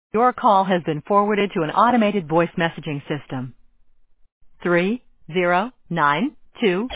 Your call has been forwarded to an automated voice messaging system. 3092